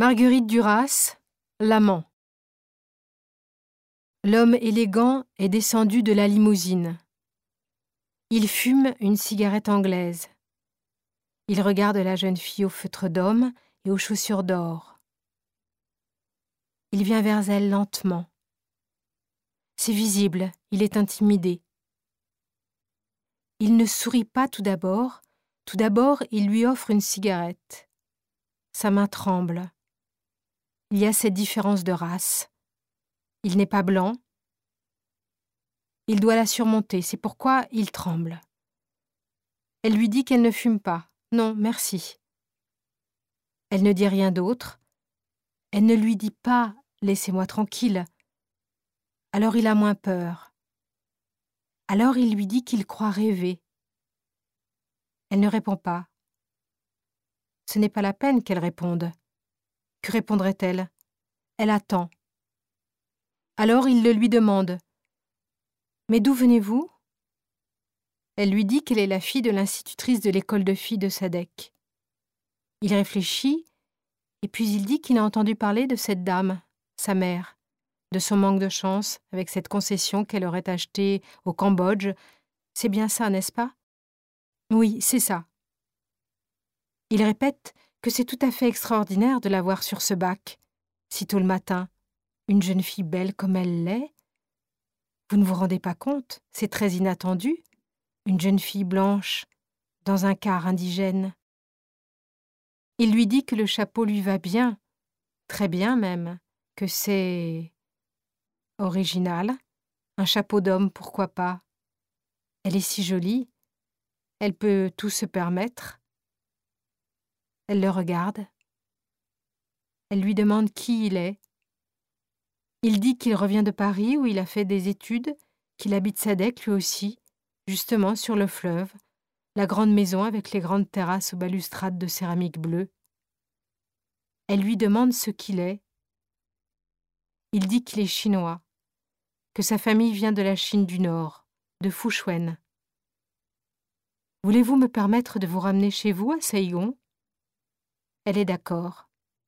Marguerite Duras, L'amant. L'homme élégant est descendu de la limousine. Il fume une cigarette anglaise. Il regarde la jeune fille au feutre d'homme et aux chaussures d'or. Il vient vers elle lentement. C'est visible, il est intimidé. Il ne sourit pas tout d'abord. Tout d'abord, il lui offre une cigarette. Sa main tremble. Il y a cette différence de race. Il n'est pas blanc. Il doit la surmonter, c'est pourquoi il tremble. Elle lui dit qu'elle ne fume pas. Non, merci. Elle ne dit rien d'autre. Elle ne lui dit pas « laissez-moi tranquille ». Alors il a moins peur. Alors il lui dit qu'il croit rêver. Elle ne répond pas. Ce n'est pas la peine qu'elle réponde. Que répondrait-elle? Elle attend. Alors il le lui demande. « Mais d'où venez-vous » Elle lui dit qu'elle est la fille de l'institutrice de l'école de filles de Sadek. Il réfléchit, et puis il dit qu'il a entendu parler de cette dame, sa mère, de son manque de chance avec cette concession qu'elle aurait achetée au Cambodge. C'est bien ça, n'est-ce pas? Oui, c'est ça. Il répète que c'est tout à fait extraordinaire de la voir sur ce bac, si tôt le matin, une jeune fille belle comme elle l'est. Vous ne vous rendez pas compte, c'est très inattendu, une jeune fille blanche, dans un car indigène. Il lui dit que le chapeau lui va bien, très bien même, que c'est original, un chapeau d'homme, pourquoi pas. Elle est si jolie, elle peut tout se permettre. Elle le regarde. Elle lui demande qui il est. Il dit qu'il revient de Paris où il a fait des études, qu'il habite Sadek lui aussi, justement sur le fleuve, la grande maison avec les grandes terrasses aux balustrades de céramique bleue. Elle lui demande ce qu'il est. Il dit qu'il est chinois, que sa famille vient de la Chine du Nord, de Fushuen. Voulez-vous me permettre de vous ramener chez vous à Saigon? Elle est d'accord.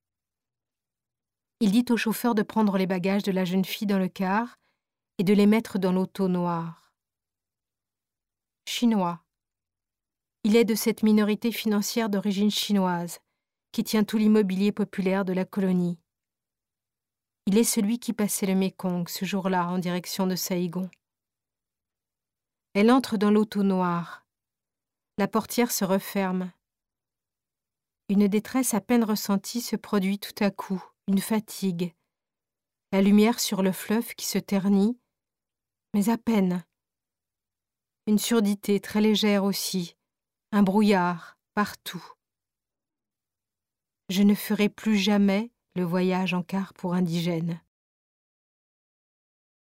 Il dit au chauffeur de prendre les bagages de la jeune fille dans le car et de les mettre dans l'auto noire. Chinois. Il est de cette minorité financière d'origine chinoise qui tient tout l'immobilier populaire de la colonie. Il est celui qui passait le Mékong ce jour-là en direction de Saigon. Elle entre dans l'auto noire. La portière se referme. Une détresse à peine ressentie se produit tout à coup, une fatigue. La lumière sur le fleuve qui se ternit, mais à peine. Une surdité très légère aussi, un brouillard partout. Je ne ferai plus jamais le voyage en car pour indigènes.